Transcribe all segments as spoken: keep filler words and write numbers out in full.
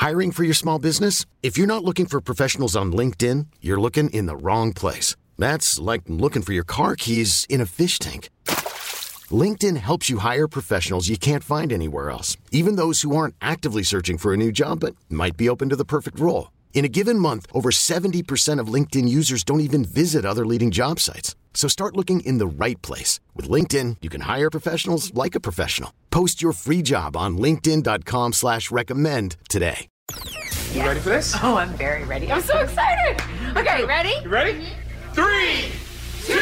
Hiring for your small business? If you're not looking for professionals on LinkedIn, you're looking in the wrong place. That's like looking for your car keys in a fish tank. LinkedIn helps you hire professionals you can't find anywhere else, even those who aren't actively searching for a new job but might be open to the perfect role. In a given month, over seventy percent of LinkedIn users don't even visit other leading job sites. So start looking in the right place. With LinkedIn, you can hire professionals like a professional. Post your free job on linkedin.com slash recommend today. You ready for this? Oh, I'm very ready. I'm so excited. Okay, ready? You ready? Three, two,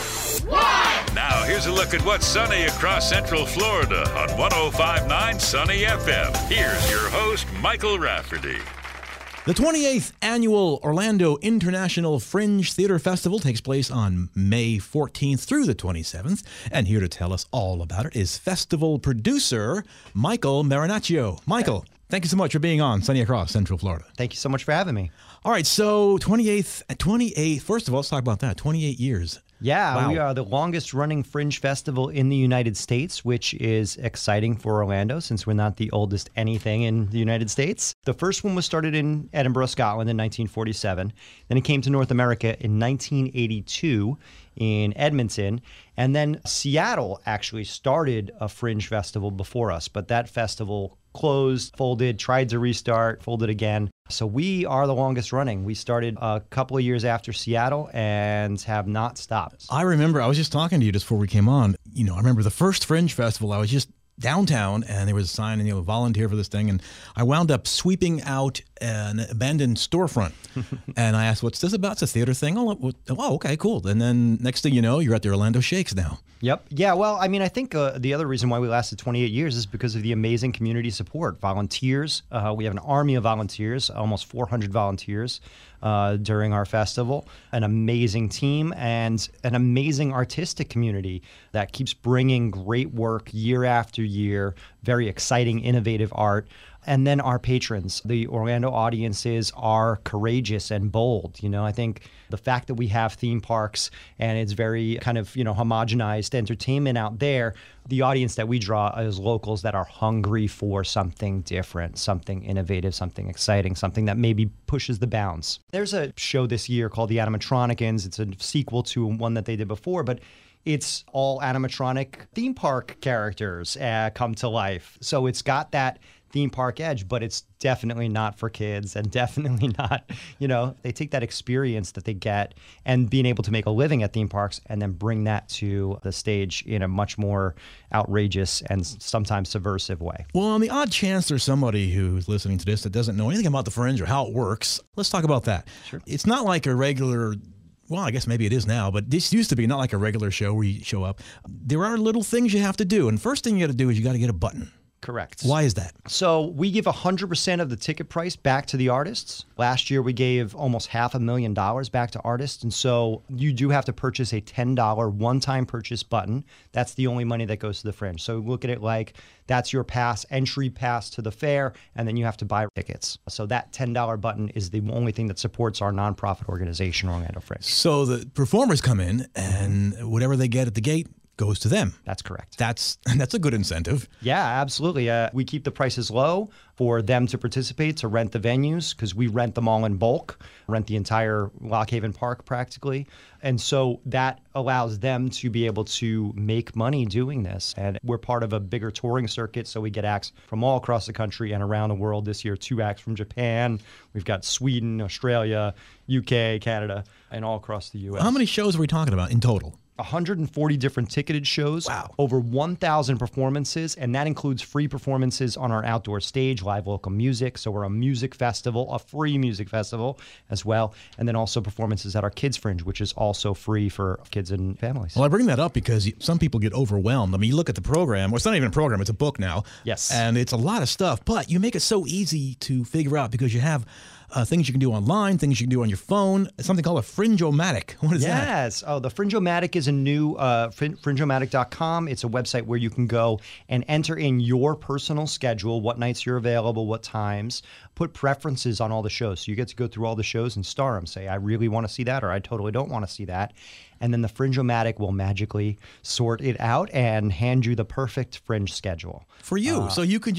one. Now, here's a look at what's sunny across Central Florida on one oh five point nine Sunny F M. Here's your host, Michael Rafferty. The twenty-eighth Annual Orlando International Fringe Theater Festival takes place on May fourteenth through the twenty-seventh. And here to tell us all about it is festival producer Michael Marinaccio. Michael, thank you so much for being on Sunny Across Central Florida. Thank you so much for having me. All right, so twenty-eighth, twenty-eighth, first of all, let's talk about that. twenty-eight years. Yeah, Wow. we are the longest running Fringe Festival in the United States, which is exciting for Orlando since we're not the oldest anything in the United States. The first one was started in Edinburgh, Scotland in nineteen forty-seven. Then it came to North America in nineteen eighty-two in Edmonton. And then Seattle actually started a Fringe Festival before us, but that festival closed, folded, tried to restart, folded again. So we are the longest running. We started a couple of years after Seattle and have not stopped. I remember, I was just talking to you just before we came on. You know, I remember the first Fringe Festival, I was just downtown and there was a sign, and you know, volunteer for this thing. And I wound up sweeping out an abandoned storefront. And I asked, what's this about? It's a theater thing? Oh, what- oh, okay, cool. And then next thing you know, you're at the Orlando Shakes now. Yep. Yeah. Well, I mean, I think uh, the other reason why we lasted twenty-eight years is because of the amazing community support. Volunteers. Uh, we have an army of volunteers, almost four hundred volunteers uh, during our festival. An amazing team and an amazing artistic community that keeps bringing great work year after year. Very exciting, innovative art. And then our patrons, the Orlando audiences are courageous and bold. You know, I think the fact that we have theme parks and it's very kind of, you know, homogenized entertainment out there, the audience that we draw is locals that are hungry for something different, something innovative, something exciting, something that maybe pushes the bounds. There's a show this year called The Animatronicans. It's a sequel to one that they did before, but it's all animatronic theme park characters uh, come to life. So it's got that theme park edge, but it's definitely not for kids and definitely not, you know, they take that experience that they get and being able to make a living at theme parks and then bring that to the stage in a much more outrageous and sometimes subversive way. Well, on the odd chance there's somebody who's listening to this that doesn't know anything about the Fringe or how it works, let's talk about that. Sure. It's not like a regular, well, I guess maybe it is now, but this used to be not like a regular show where you show up. There are little things you have to do. And first thing you got to do is you got to get a button. Correct. Why is that? So we give one hundred percent of the ticket price back to the artists. Last year, we gave almost half a million dollars back to artists. And so you do have to purchase a ten dollars one-time purchase button. That's the only money that goes to the Fringe. So look at it like that's your pass, entry pass to the fair, and then you have to buy tickets. So that ten dollars button is the only thing that supports our nonprofit organization, Orlando Fringe. So the performers come in and whatever they get at the gate goes to them. That's correct. That's that's a good incentive. Yeah, absolutely. Uh, we keep the prices low for them to participate, to rent the venues, because we rent them all in bulk, rent the entire Lock Haven Park practically. And so that allows them to be able to make money doing this. And we're part of a bigger touring circuit, so we get acts from all across the country and around the world. This year, two acts from Japan. We've got Sweden, Australia, U K, Canada, and all across the U S. How many shows are we talking about in total? one hundred forty different ticketed shows, Wow. over one thousand performances, and that includes free performances on our outdoor stage, live local music. So we're a music festival, a free music festival as well, and then also performances at our Kids Fringe, which is also free for kids and families. Well, I bring that up because some people get overwhelmed. I mean, you look at the program, well, it's not even a program, it's a book now. Yes. And it's a lot of stuff, but you make it so easy to figure out because you have uh, things you can do online, things you can do on your phone, something called a Fringe-O-Matic. What is that? Yes. Oh, the Fringe-O-Matic is a new uh, fringe o matic dot com. It's a website where you can go and enter in your personal schedule, what nights you're available, what times, put preferences on all the shows. So you get to go through all the shows and star them. Say, I really want to see that, or I totally don't want to see that. And then the Fringe-O-Matic will magically sort it out and hand you the perfect Fringe schedule. For you. Uh, so you can just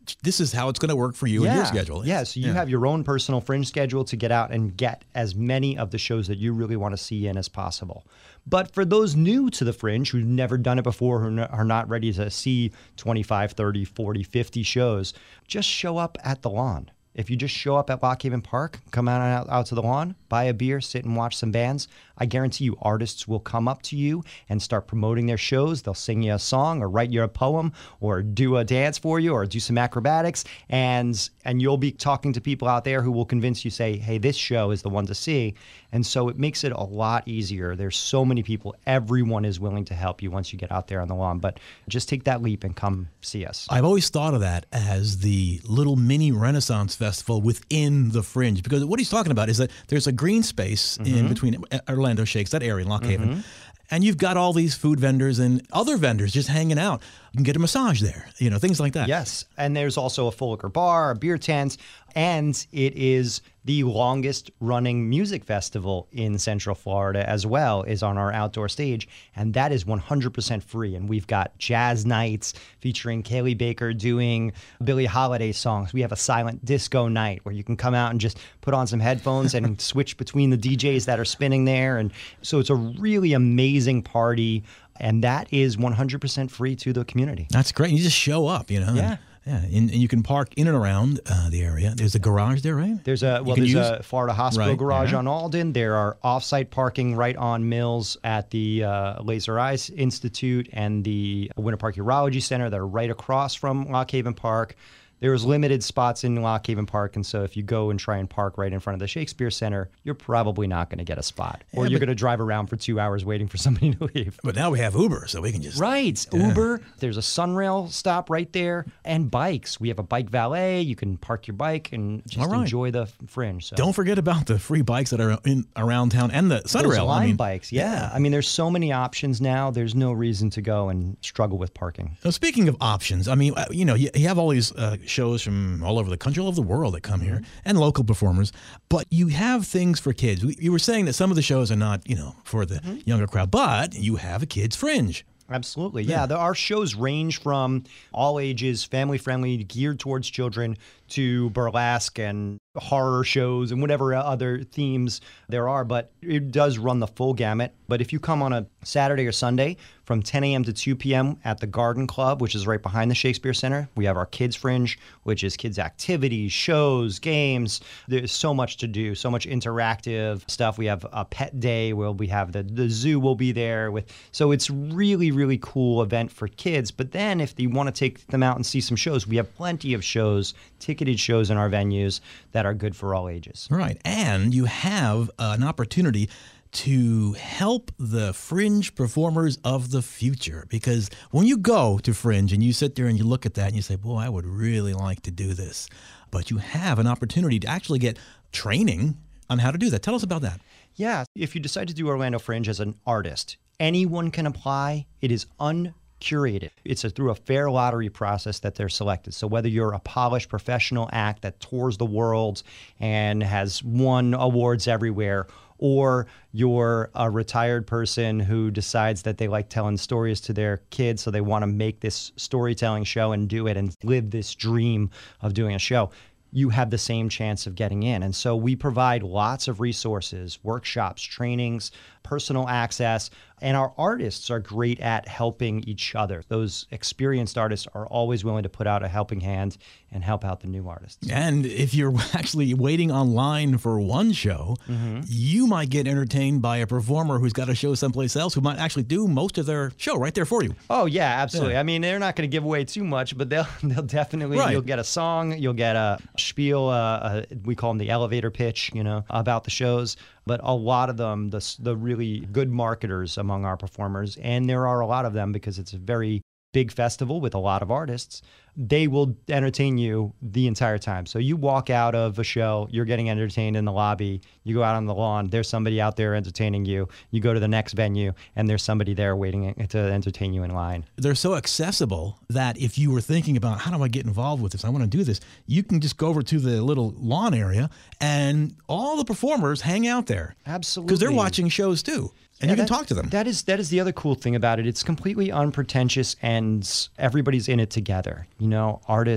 this is how it's going to work for you and your schedule. Yeah, so you yeah. have your own personal Fringe schedule to get out and get as many of the shows that you really want to see in as possible. But for those new to the Fringe who've never done it before, who are not ready to see twenty-five, thirty, forty, fifty shows, just show up at the lawn. If you just show up at Lock Haven Park, come out, out out to the lawn, buy a beer, sit and watch some bands, I guarantee you artists will come up to you and start promoting their shows. They'll sing you a song or write you a poem or do a dance for you or do some acrobatics. And and you'll be talking to people out there who will convince you, say, hey, this show is the one to see. And so it makes it a lot easier. There's so many people. Everyone is willing to help you once you get out there on the lawn. But just take that leap and come see us. I've always thought of that as the little mini Renaissance Festival within the Fringe, because what he's talking about is that there's a green space mm-hmm. in between Orlando Shakes, that area in Lock Haven, mm-hmm. and you've got all these food vendors and other vendors just hanging out. You can get a massage there, you know, things like that. Yes, and there's also a full liquor bar, a beer tent, and it is the longest running music festival in Central Florida as well, is on our outdoor stage, and that is one hundred percent free. And we've got jazz nights featuring Kaylee Baker doing Billie Holiday songs. We have a silent disco night where you can come out and just put on some headphones and switch between the D Js that are spinning there. And so it's a really amazing party, and that is one hundred percent free to the community. That's great. You just show up, you know. Yeah. And, yeah, and, and you can park in and around uh, the area. There's a garage there, right? There's a well, there's use? a Florida Hospital right. garage yeah. on Alden. There are off-site parking right on Mills at the uh, Laser Eyes Institute and the Winter Park Urology Center that are right across from Lock Haven Park. There's limited spots in Lock Haven Park, and so if you go and try and park right in front of the Shakespeare Center, you're probably not going to get a spot. Or Yeah, you're but- going to drive around for two hours waiting for somebody to leave. But now we have Uber, so we can just... Right. Uber. There's a Sunrail stop right there. And bikes. We have a bike valet. You can park your bike and just All right. enjoy the Fringe. So. Don't forget about the free bikes that are in around town and the Those Sunrail. Lime I mean, bikes, yeah. I mean, there's so many options now. There's no reason to go and struggle with parking. Now, speaking of options, I mean, uh, you know, you, you have all these uh, shows from all over the country, all over the world that come here, and local performers, but you have things for kids. We, you were saying that some of the shows are not, you know, for the mm-hmm. younger crowd, but you have a kids' Fringe. Absolutely. Yeah, the, our shows range from all ages, family-friendly, geared towards children, to burlesque and horror shows and whatever other themes there are. But it does run the full gamut. But if you come on a Saturday or Sunday from ten a.m. to two p.m. at the Garden Club, which is right behind the Shakespeare Center, we have our Kids Fringe, which is kids' activities, shows, games. There's so much to do, so much interactive stuff. We have a pet day where we have the, the zoo will be there. with. So it's really, really cool event for kids. But then if you want to take them out and see some shows, we have plenty of shows, ticketed shows in our venues that are good for all ages. Right. And you have uh, an opportunity to help the Fringe performers of the future. Because when you go to Fringe and you sit there and you look at that and you say, boy, I would really like to do this. But you have an opportunity to actually get training on how to do that. Tell us about that. Yeah. If you decide to do Orlando Fringe as an artist, anyone can apply. It is uncurated. It's a, through a fair lottery process that they're selected. So whether you're a polished professional act that tours the world and has won awards everywhere, or you're a retired person who decides that they like telling stories to their kids, so they want to make this storytelling show and do it and live this dream of doing a show, you have the same chance of getting in. And so we provide lots of resources, workshops, trainings, personal access, and our artists are great at helping each other. Those experienced artists are always willing to put out a helping hand and help out the new artists. And if you're actually waiting online for one show, mm-hmm. you might get entertained by a performer who's got a show someplace else who might actually do most of their show right there for you. Oh, yeah, absolutely. Yeah. I mean, they're not going to give away too much, but they'll they'll definitely, right. You'll get a song, you'll get a spiel, uh, a, we call them the elevator pitch, you know, about the shows. But a lot of them, the, the really good marketers among our performers, and there are a lot of them because it's a very big festival with a lot of artists, they will entertain you the entire time. So you walk out of a show, you're getting entertained in the lobby, you go out on the lawn, there's somebody out there entertaining you, you go to the next venue, and there's somebody there waiting to entertain you in line. They're so accessible that if you were thinking about, how do I get involved with this, I want to do this, you can just go over to the little lawn area and all the performers hang out there. Absolutely. Because they're watching shows too. And Yeah, you can that- talk to them. That is that is the other cool thing about it. It's completely unpretentious and everybody's in it together. You know, artists,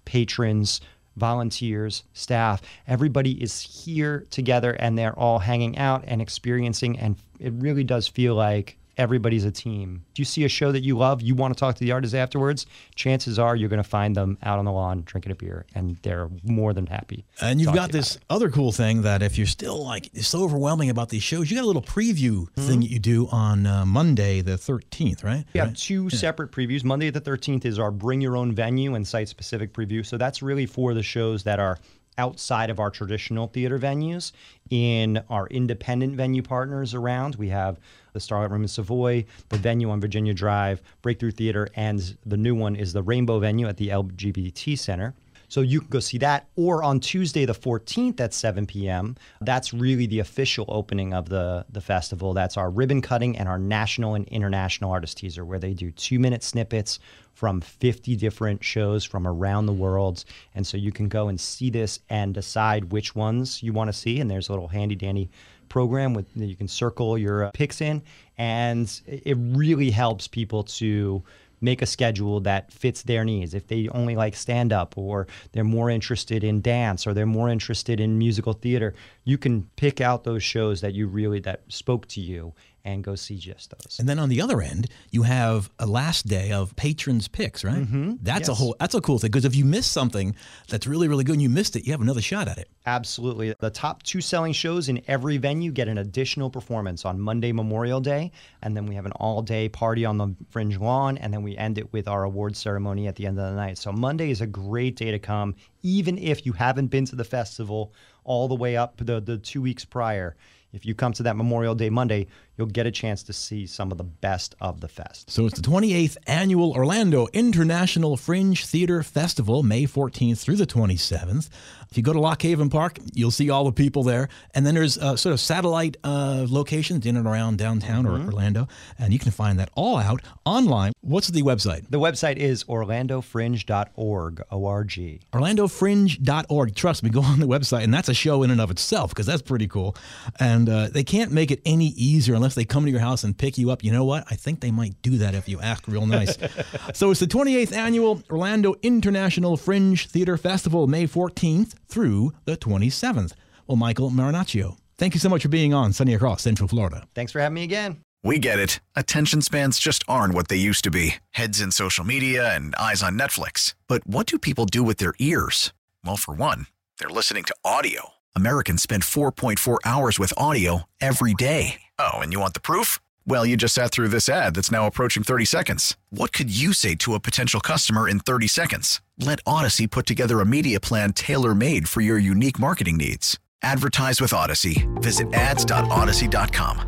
patrons, volunteers, staff, everybody is here together and they're all hanging out and experiencing, and it really does feel like everybody's a team. Do you see a show that you love, you want to talk to the artists afterwards, chances are you're going to find them out on the lawn drinking a beer, and they're more than happy. And you've got this other cool thing that if you're still like, it's so overwhelming about these shows, you got a little preview mm-hmm. thing that you do on uh, Monday the thirteenth, right? We right? have two yeah. separate previews. Monday the thirteenth is our bring your own venue and site-specific preview. So that's really for the shows that are outside of our traditional theater venues. In our independent venue partners around, we have the Starlight Room in Savoy, the venue on Virginia Drive, Breakthrough Theater, and the new one is the Rainbow venue at the L G B T Center. So you can go see that. Or on Tuesday the fourteenth at seven p.m., that's really the official opening of the, the festival. That's our ribbon cutting and our national and international artist teaser, where they do two-minute snippets from fifty different shows from around the world. And so you can go and see this and decide which ones you want to see. And there's a little handy-dandy program with you can circle your uh, picks in. And it really helps people to make a schedule that fits their needs. If they only like stand-up, or they're more interested in dance, or they're more interested in musical theater, you can pick out those shows that you really, that spoke to you, and go see just those. And then on the other end, you have a last day of patrons' picks, right? Mm-hmm. That's yes. a whole. That's a cool thing, because if you miss something that's really, really good and you missed it, you have another shot at it. Absolutely. The top two selling shows in every venue get an additional performance on Monday, Memorial Day, and then we have an all-day party on the Fringe lawn, and then we end it with our award ceremony at the end of the night. So Monday is a great day to come, even if you haven't been to the festival all the way up the, the two weeks prior. If you come to that Memorial Day Monday, you'll get a chance to see some of the best of the fest. So it's the twenty-eighth Annual Orlando International Fringe Theater Festival, May fourteenth through the twenty-seventh. If you go to Lock Haven Park, you'll see all the people there. And then there's uh, sort of satellite uh, locations in and around downtown mm-hmm. or Orlando, and you can find that all out online. What's the website? The website is orlando fringe dot org, O R G. orlando fringe dot org. Trust me, go on the website, and that's a show in and of itself, because that's pretty cool. And uh, they can't make it any easier unless they come to your house and pick you up. You know what? I think they might do that if you ask real nice. So it's the twenty-eighth Annual Orlando International Fringe Theater Festival, May fourteenth through the twenty-seventh. Well, Michael Marinaccio, thank you so much for being on Sunny Across Central Florida. Thanks for having me again. We get it. Attention spans just aren't what they used to be. Heads in social media and eyes on Netflix. But what do people do with their ears? Well, for one, they're listening to audio. Americans spend four point four hours with audio every day. Oh, and you want the proof? Well, you just sat through this ad that's now approaching thirty seconds. What could you say to a potential customer in thirty seconds? Let Odyssey put together a media plan tailor-made for your unique marketing needs. Advertise with Odyssey. Visit ads dot odyssey dot com.